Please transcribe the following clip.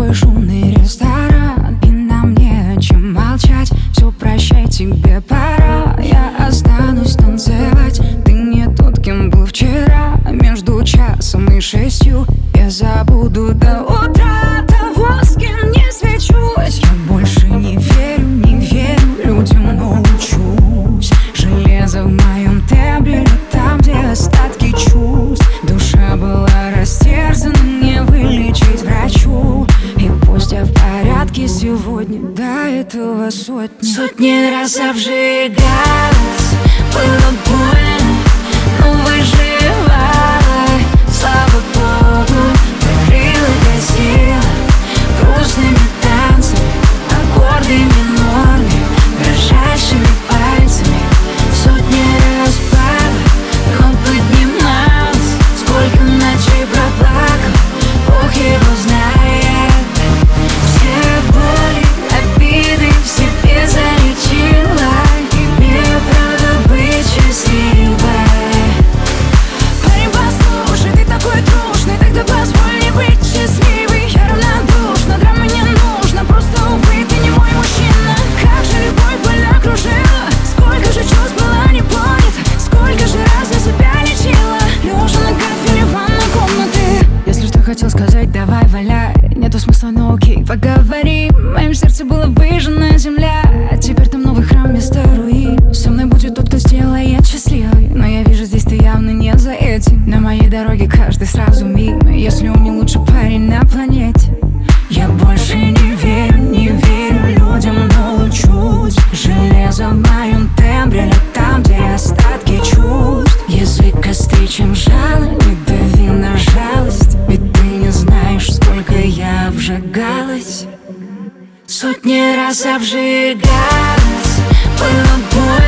Такой шумный ресторан, и нам не о чем молчать. Все, прощай, тебе пора. Я останусь танцевать. Ты не тот, кем был вчера. Между часом и 6 я забуду до утра того, с кем не свечусь. Я больше не верю людям, но учусь. Железо в моем тембре, там, где остатки чувств. Душа была растерзана, не вылечить врачу. И пусть я в порядке сегодня, до этого сотни раз обжигалась. Было больно, но выживала. Слава Богу, покрыла гасила грустными танцами, аккорды минорные, дрожащими пальцами. Сотни раз падала, но поднималась. Сколько ночей проплакала, Бог его знает. Все боли, обиды в себе залечила. Имею право быть счастливой. Парень, послушай, ты такой трушный, тогда позволь мне быть счастливой. Я равнодушна, драмы не нужно, просто, увы, ты не мой мужчина. Как же любовь боль окружила, сколько же чувств была не понята, сколько же раз я себя лечила, лежа на кафеле ванной комнаты. Если что хотел сказать, давай валяй. Нету смысла, но окей, поговори. В моем сердце была выжжена земля, а теперь там новый храм вместо руин. Со мной будет тот, кто сделает счастливой, но я вижу, здесь ты явно не за этим. На моей дороге каждый сразу мимо, если он не лучший парень на планете. Я больше не верю людям, но учусь. Железо в моем тембре, но там, где остатки чувств. Язык острее, чем жало, не дави на жалость. Ведь ты не знаешь, сколько я обжигалась. Сотни раз обжигалась. Было больно,